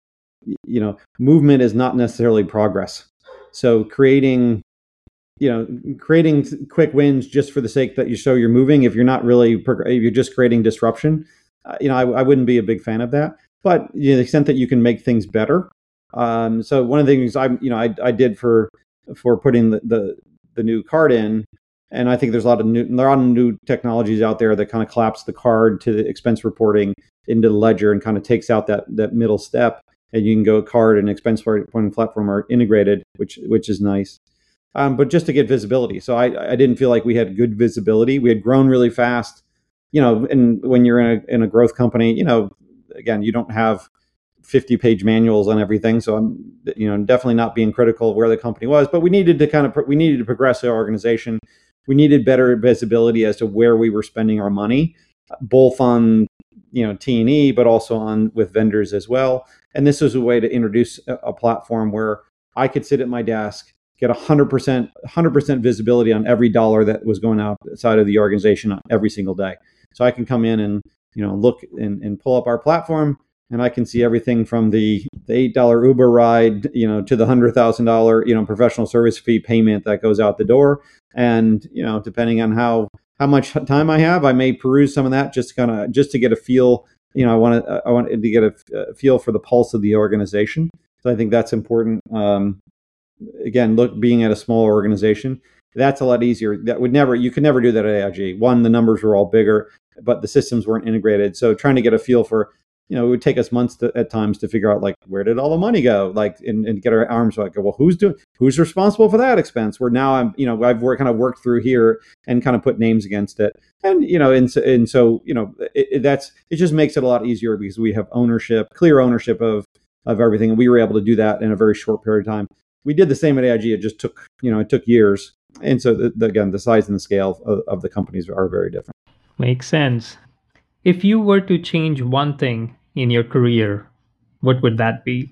you know, movement is not necessarily progress. So creating, you know, creating quick wins just for the sake that you show you're moving, if you're not really, if you're just creating disruption, uh, you know, I, I wouldn't be a big fan of that. But you know, the extent that you can make things better. Um, so one of the things I, you know, I, I did for for putting the, the the new card in, and I think there's a lot of new, there are a lot of new technologies out there that kind of collapse the card to the expense reporting into the ledger and kind of takes out that that middle step, and you can go card and expense reporting platform are integrated, which which is nice. Um, but just to get visibility, so I I didn't feel like we had good visibility. We had grown really fast, you know, and when you're in a in a growth company, you know. Again, you don't have fifty page manuals on everything. So I'm, you know, definitely not being critical of where the company was, but we needed to kind of, we needed to progress our organization. We needed better visibility as to where we were spending our money, both on, you know, T and E, but also on with vendors as well. And this was a way to introduce a, a platform where I could sit at my desk, get one hundred percent, one hundred percent visibility on every dollar that was going outside of the organization every single day. So I can come in and, you know, look and, and pull up our platform, and I can see everything from the, the eight dollar Uber ride, you know, to the one hundred thousand dollars, you know, professional service fee payment that goes out the door. And, you know, depending on how, how much time I have, I may peruse some of that just kind of, just to get a feel, you know, I want to, I want to get a, a feel for the pulse of the organization. So I think that's important. Um, again, look, being at a smaller organization, that's a lot easier. That would never, you could never do that at A I G. One, the numbers were all bigger, but the systems weren't integrated. So trying to get a feel for, you know, it would take us months to, at times to figure out, like, where did all the money go? Like, and, and get our arms like, well, who's doing, who's responsible for that expense? Where now I'm, you know, I've worked, kind of worked through here and kind of put names against it. And, you know, and so, and so you know, it, it, that's, it just makes it a lot easier because we have ownership, clear ownership of, of everything. And we were able to do that in a very short period of time. We did the same at A I G. It just took, you know, it took years. And so, the, the, again, the size and the scale of, of the companies are very different. Makes sense. If you were to change one thing in your career, what would that be?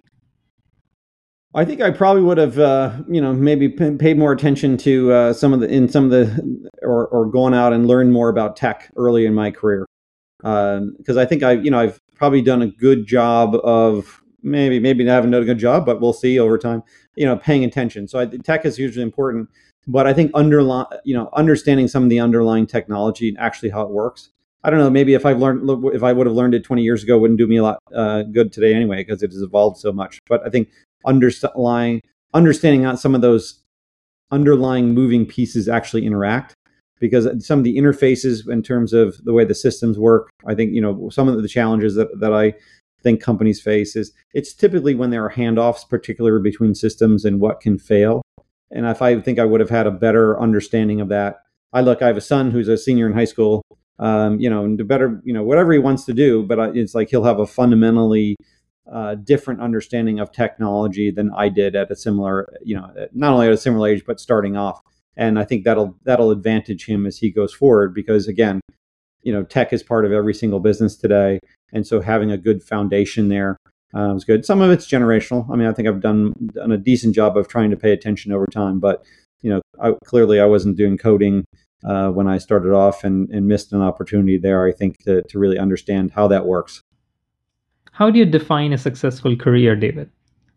I think I probably would have, uh, you know, maybe p- paid more attention to uh, some of the, in some of the, or, or gone out and learned more about tech early in my career. Because um, I think I, you know, I've probably done a good job of, maybe, maybe I haven't done a good job, but we'll see over time, you know, paying attention. So I think tech is hugely important, but I think underlying, you know, understanding some of the underlying technology and actually how it works. I don't know, maybe if I've learned, if I would have learned it twenty years ago, it wouldn't do me a lot uh, good today anyway, because it has evolved so much. But I think underlying, understanding how some of those underlying moving pieces actually interact, because some of the interfaces in terms of the way the systems work, I think, you know, some of the challenges that, that I think companies face is it's typically when there are handoffs, particularly between systems, and what can fail. And if I think I would have had a better understanding of that, I look, I have a son who's a senior in high school. Um, you know, and to better, you know, whatever he wants to do, but it's like he'll have a fundamentally uh, different understanding of technology than I did at a similar, you know, not only at a similar age, but starting off. And I think that'll that'll advantage him as he goes forward, because again, you know, tech is part of every single business today, and so having a good foundation there uh, is good. Some of it's generational. I mean, I think I've done done a decent job of trying to pay attention over time, but you know, I, clearly I wasn't doing coding Uh, when I started off, and, and missed an opportunity there, I think, to, to really understand how that works. How do you define a successful career, David?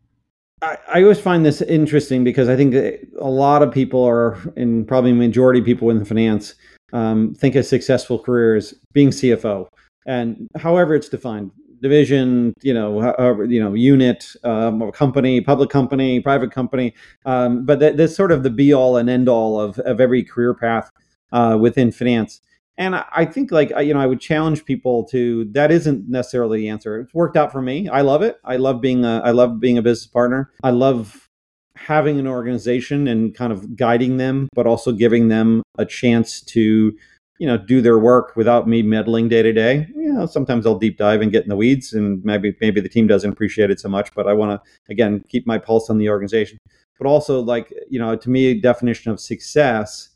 I, I always find this interesting because I think that a lot of people are, and probably majority of people in the finance, um, think a successful career is being C F O. And however it's defined, division, you know, however, you know, unit, um, a company, public company, private company. Um, but that, that's sort of the be all and end all of, of every career path Uh, within finance. And I, I think, like, you know, I would challenge people to, that isn't necessarily the answer. It's worked out for me. I love it. I love being a, I love being a business partner. I love having an organization and kind of guiding them, but also giving them a chance to, you know, do their work without me meddling day to day. You know, sometimes I'll deep dive and get in the weeds, and maybe, maybe the team doesn't appreciate it so much, but I want to, again, keep my pulse on the organization. but also like, you know, to me, definition of success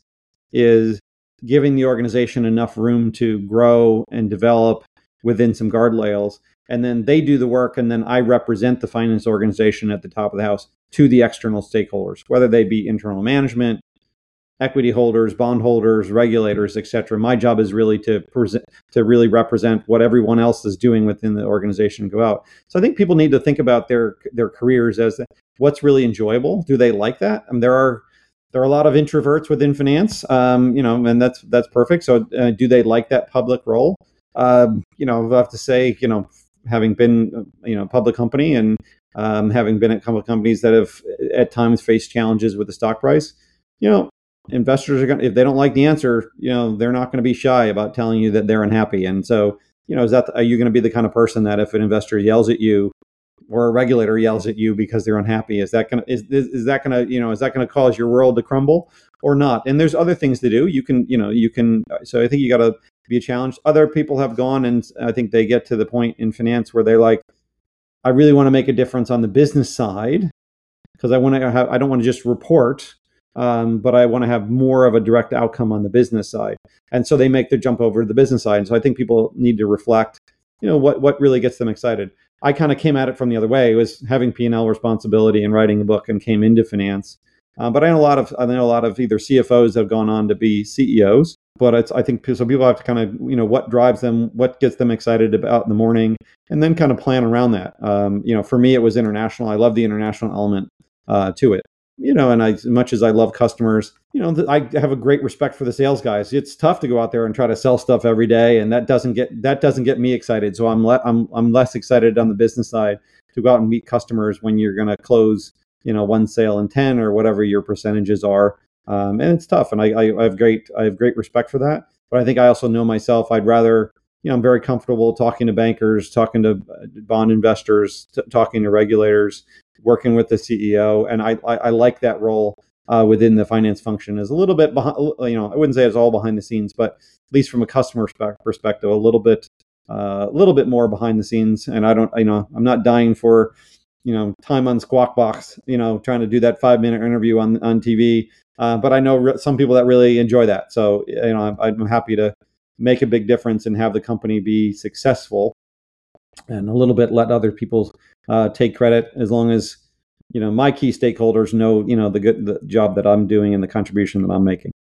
is giving the organization enough room to grow and develop within some guardrails. And then they do the work, and then I represent the finance organization at the top of the house to the external stakeholders, whether they be internal management, equity holders, bond holders, regulators, et cetera. My job is really to present, to really represent what everyone else is doing within the organization and go out. So I think people need to think about their their careers as what's really enjoyable. Do they like that? I mean, there are there are a lot of introverts within finance, um, you know, and that's that's perfect. So uh, do they like that public role? Um, you know, I have to say, you know, having been, you know, a public company and um, having been at a couple of companies that have at times faced challenges with the stock price, you know, investors are going to, if they don't like the answer, you know, they're not going to be shy about telling you that they're unhappy. And so, you know, is that, are you going to be the kind of person that if an investor yells at you or a regulator yells at you because they're unhappy, is that going to, is, is, is that going to, you know, is that going to cause your world to crumble or not? And there's other things to do. You can, you know, you can, so I think you got to be a challenge. Other people have gone, and I think they get to the point in finance where they're like, I really want to make a difference on the business side because I want to have, I don't want to just report, um, but I want to have more of a direct outcome on the business side. And so they make the jump over to the business side. And so I think people need to reflect, you know, what, what really gets them excited. I kind of came at it from the other way. It was having P and L responsibility and writing a book and came into finance. Uh, but I know a lot of, I know a lot of either C F Os that have gone on to be C E Os. But it's, I think, so people have to kind of, you know, what drives them, what gets them excited about in the morning, and then kind of plan around that. Um, you know, for me, it was international. I love the international element uh, to it. You know, and I, as much as I love customers, you know, I have a great respect for the sales guys. It's tough to go out there and try to sell stuff every day, and that doesn't get that doesn't get me excited. So I'm le- I'm I'm less excited on the business side to go out and meet customers when you're going to close, you know, one sale in ten or whatever your percentages are. Um, and it's tough, and I, I, I have great I have great respect for that. But I think I also know myself. I'd rather, you know, I'm very comfortable talking to bankers, talking to bond investors, t- talking to regulators, working with the C E O, and I I, I like that role uh, within the finance function. Is a little bit behind, you know, I wouldn't say it's all behind the scenes, but at least from a customer perspective, a little bit uh, a little bit more behind the scenes. And I don't, you know, I'm not dying for, you know, time on Squawk Box, you know, trying to do that five minute interview on on T V. Uh, but I know re- some people that really enjoy that. So, you know, I'm, I'm happy to make a big difference and have the company be successful, and a little bit let other people uh, take credit, as long as, you know, my key stakeholders know, you know, the good the job that I'm doing and the contribution that I'm making.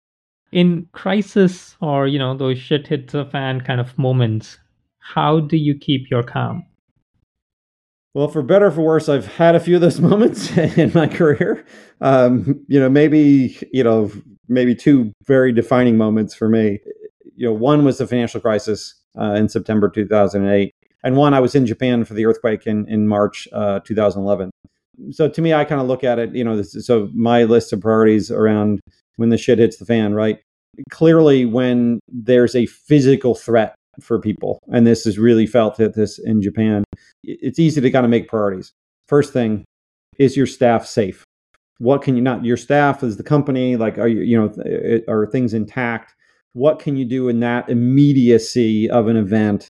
In crisis, or, you know, those shit hits the fan kind of moments, how do you keep your calm? Well, for better or for worse, I've had a few of those moments in my career. Um, you know, maybe, you know, maybe two very defining moments for me. You know, one was the financial crisis uh, in September two thousand eight. And one, I was in Japan for the earthquake in, in March uh, two thousand eleven. So to me, I kind of look at it, you know, this, so my list of priorities around when the shit hits the fan, right? Clearly, when there's a physical threat for people, and this is really felt at this in Japan, it's easy to kind of make priorities. First thing, is your staff safe? What can you not, your staff is the company, like, are you, you know, are things intact? What can you do in that immediacy of an event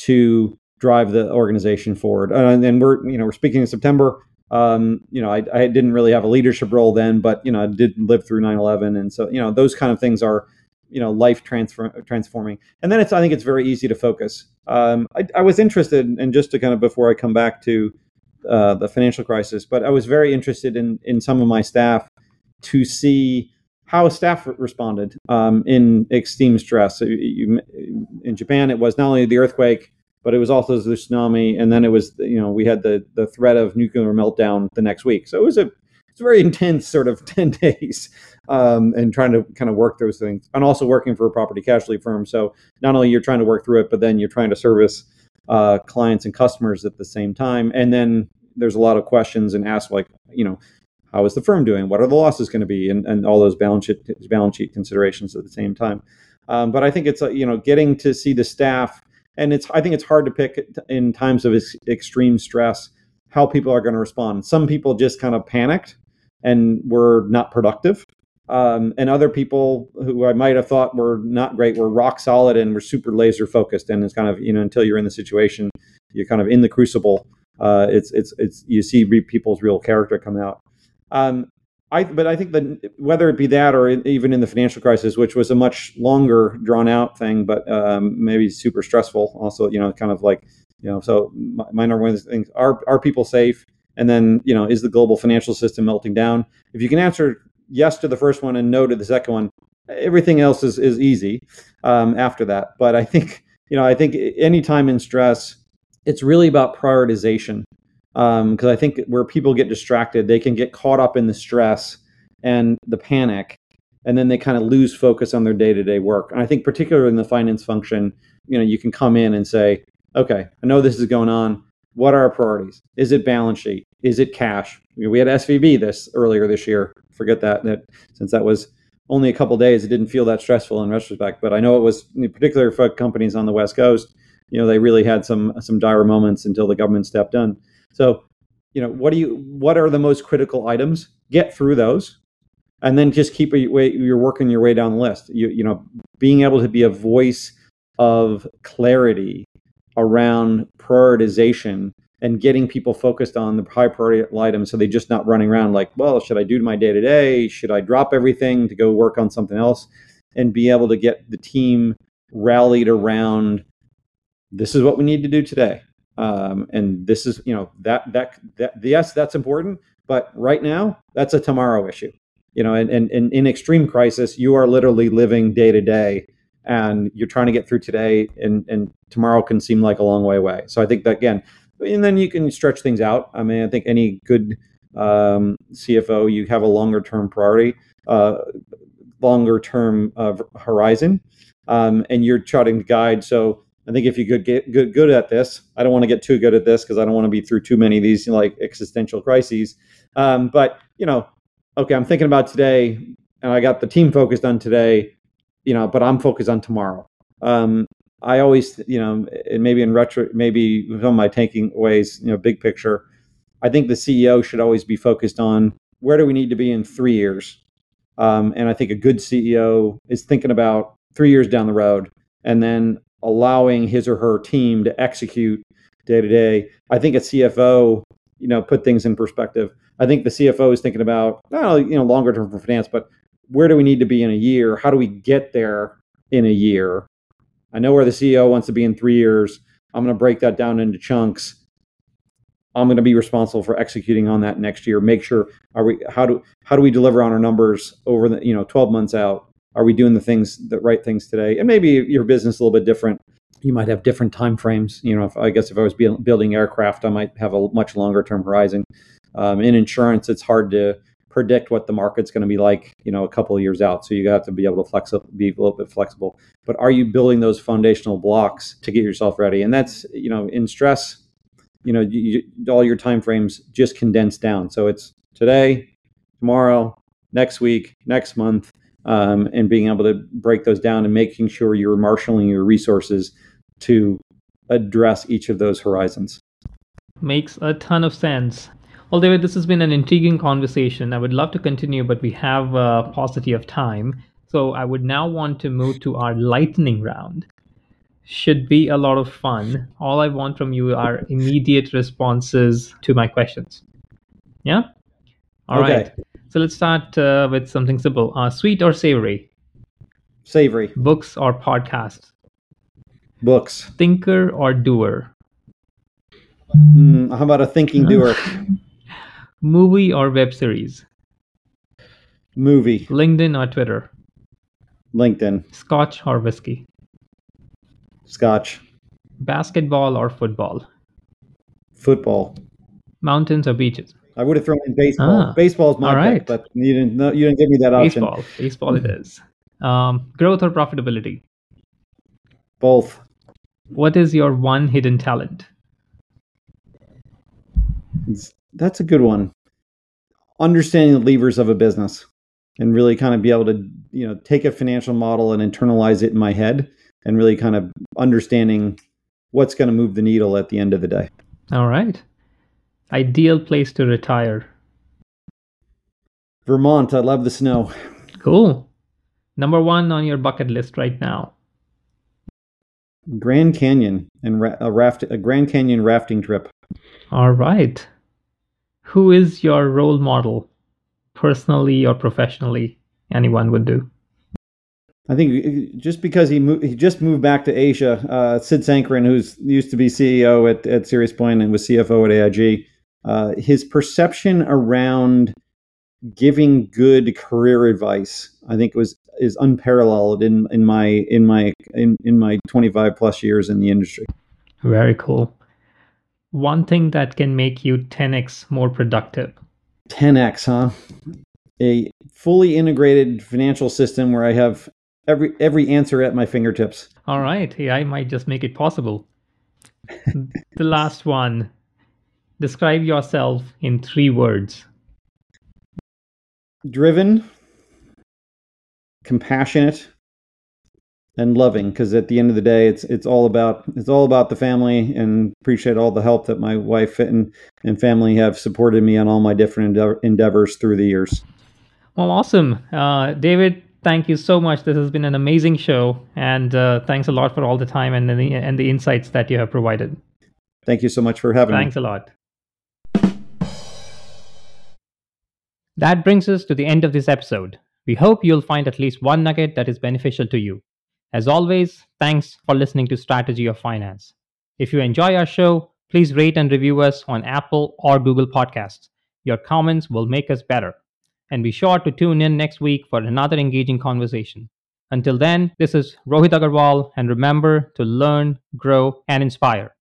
to drive the organization forward? And, and we're, you know, we're speaking in September. Um, you know, I, I didn't really have a leadership role then, but, you know, I did live through nine eleven. And so, you know, those kind of things are, you know, life transfer, transforming. And then it's, I think it's very easy to focus. Um, I, I was interested, and just to kind of, before I come back to uh, the financial crisis, but I was very interested in, in some of my staff to see how staff responded um, in extreme stress. So you, in Japan, it was not only the earthquake, but it was also the tsunami. And then it was, you know, we had the, the threat of nuclear meltdown the next week. So it was a, it's a very intense sort of ten days. Um, and trying to kind of work those things, and also working for a property casualty firm. So not only you're trying to work through it, but then you're trying to service uh, clients and customers at the same time. And then there's a lot of questions and ask, like, you know, how is the firm doing? What are the losses going to be? And, and all those balance sheet, balance sheet considerations at the same time. Um, but I think it's, uh, you know, getting to see the staff, and it's, I think it's hard to pick in times of ex- extreme stress, how people are going to respond. Some people just kind of panicked and were not productive. Um, and other people who I might have thought were not great were rock solid and were super laser focused. And it's kind of, you know, until you're in the situation, you're kind of in the crucible. Uh, it's it's it's you see re- people's real character come out. Um, I, but I think that whether it be that or in, even in the financial crisis, which was a much longer drawn out thing, but um, maybe super stressful also, you know, kind of like, you know, so my, my number one things are, are people safe? And then, you know, is the global financial system melting down? If you can answer yes to the first one and no to the second one, everything else is, is easy um, after that. But I think, you know, I think anytime in stress, it's really about prioritization. Because um, I think where people get distracted, they can get caught up in the stress and the panic, and then they kind of lose focus on their day-to-day work. And I think particularly in the finance function, you know, you can come in and say, okay, I know this is going on. What are our priorities? Is it balance sheet? Is it cash? We had S V B this earlier this year. Forget that, that since that was only a couple of days, it didn't feel that stressful in retrospect. But I know it was, particularly for companies on the West Coast, you know, they really had some some dire moments until the government stepped in. So, you know, what do you? What are the most critical items? Get through those, and then just keep your way. You're working your way down the list. You, you know, being able to be a voice of clarity around prioritization and getting people focused on the high priority items, so they're just not running around like, well, should I do my day to day? Should I drop everything to go work on something else? And be able to get the team rallied around. This is what we need to do today. Um, and this is, you know, that, that, that, yes, that's important, but right now that's a tomorrow issue, you know, and, and, and in extreme crisis, you are literally living day to day and you're trying to get through today, and, and tomorrow can seem like a long way away. So I think that again, and then you can stretch things out. I mean, I think any good um, C F O, you have a longer term priority, uh, longer term uh, horizon, um, and you're charting to guide. So I think if you could get good good at this, I don't want to get too good at this because I don't want to be through too many of these, you know, like existential crises. Um, but you know, okay, I'm thinking about today, and I got the team focused on today, you know, but I'm focused on tomorrow. Um, I always, you know, and maybe in retro, maybe some of my taking ways, you know, big picture, I think the C E O should always be focused on where do we need to be in three years. Um, and I think a good C E O is thinking about three years down the road, and then allowing his or her team to execute day to day. I think a C F O, you know, put things in perspective. I think the C F O is thinking about, not only, you know, longer term for finance, but where do we need to be in a year? How do we get there in a year? I know where the C E O wants to be in three years. I'm going to break that down into chunks. I'm going to be responsible for executing on that next year. Make sure, are we, how do, how do we deliver on our numbers over the, you know, twelve months out? Are we doing the things, the right things today? And maybe your business is a little bit different. You might have different time frames. You know, if, I guess if I was building aircraft, I might have a much longer term horizon. Um, in insurance, it's hard to predict what the market's going to be like, you know, a couple of years out. So you have to be able to flex up, be a little bit flexible. But are you building those foundational blocks to get yourself ready? And that's, you know, in stress, you know, you, all your time frames just condense down. So it's today, tomorrow, next week, next month. Um, and being able to break those down and making sure you're marshaling your resources to address each of those horizons. Makes a ton of sense. Well, David, this has been an intriguing conversation. I would love to continue, but we have a paucity of time. So I would now want to move to our lightning round. Should be a lot of fun. All I want from you are immediate responses to my questions. Yeah? All okay. right. So let's start uh, with something simple. Uh, sweet or savory? Savory. Books or podcasts? Books. Thinker or doer? Mm, how about a thinking doer? Movie or web series? Movie. LinkedIn or Twitter? LinkedIn. Scotch or whiskey? Scotch. Basketball or football? Football. Mountains or beaches? I would have thrown in baseball. Ah, Baseball's my all right. pick, but you didn't. No, you didn't give me that option. Baseball. Baseball it is. Um, growth or profitability? Both. What is your one hidden talent? It's, that's a good one. Understanding the levers of a business and really kind of be able to, you know, take a financial model and internalize it in my head and really kind of understanding what's going to move the needle at the end of the day. All right. Ideal place to retire? Vermont. I love the snow. Cool. Number one on your bucket list right now? Grand Canyon and ra- a raft, a Grand Canyon rafting trip. All right. Who is your role model? personally or professionally anyone would do? I think just because he moved, he just moved back to Asia, uh, Sid Sankaran, who's used to be C E O at, at SiriusPoint and was C F O at A I G, uh, his perception around giving good career advice, I think, was is unparalleled in in my in my in, in my twenty-five plus years in the industry. Very cool. One thing that can make you ten x more productive. ten x, huh? A fully integrated financial system where I have every every answer at my fingertips. All right, A I might just make it possible. The last one. Describe yourself in three words. Driven, compassionate, and loving, because at the end of the day, it's it's all about it's all about the family, and appreciate all the help that my wife and, and family have supported me on all my different endeav- endeavors through the years. Well, awesome. Uh, David, thank you so much. This has been an amazing show, and uh, thanks a lot for all the time and the, and the insights that you have provided. Thank you so much for having Thanks me. a lot. That brings us to the end of this episode. We hope you'll find at least one nugget that is beneficial to you. As always, thanks for listening to Strategy of Finance. If you enjoy our show, please rate and review us on Apple or Google Podcasts. Your comments will make us better. And be sure to tune in next week for another engaging conversation. Until then, this is Rohit Agarwal, and remember to learn, grow, and inspire.